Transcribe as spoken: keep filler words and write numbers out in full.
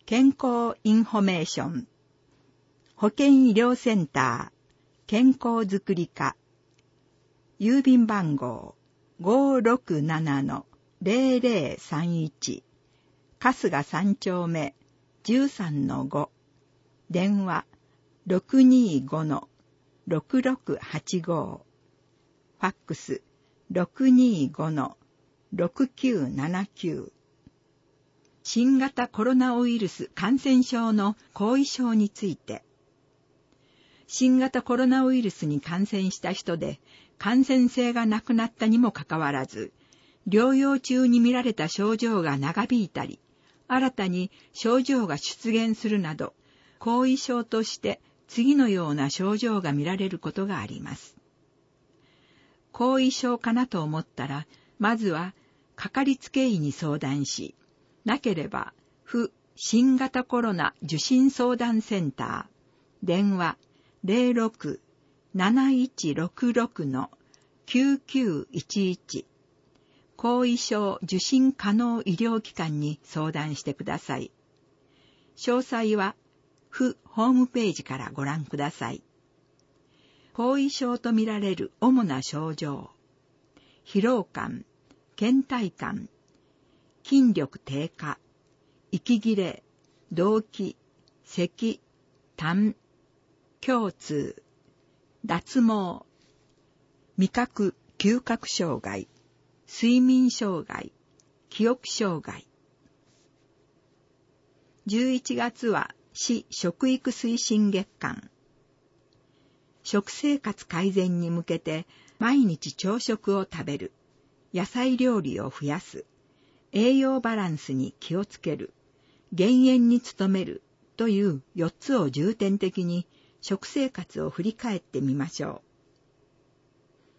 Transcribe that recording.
健康インフォメーション、保健医療センター、健康づくり課、郵便番号 ごーろくななのゼロゼロさんいち、春日三丁目 じゅうさんのご、電話 ろくにーごのろくろくはちご、ファックス ろくにーごのろくきゅうななきゅう。新型コロナウイルス感染症の後遺症について。新型コロナウイルスに感染した人で感染性がなくなったにもかかわらず、療養中に見られた症状が長引いたり、新たに症状が出現するなど、後遺症として次のような症状が見られることがあります。後遺症かなと思ったら、まずはかかりつけ医に相談し、なければ、府新型コロナ受診相談センター、電話 ゼロろくなないちろくろくのきゅうきゅういちいち、後遺症受診可能医療機関に相談してください。詳細は、府ホームページからご覧ください。後遺症とみられる主な症状、疲労感、倦怠感、筋力低下、息切れ、動悸、咳、痰、胸痛、脱毛、味覚・嗅覚障害、睡眠障害、記憶障害。じゅういちがつは市食育推進月間。食生活改善に向けて毎日朝食を食べる、野菜料理を増やす、栄養バランスに気をつける、減塩に努めるというよっつを重点的に食生活を振り返ってみましょう。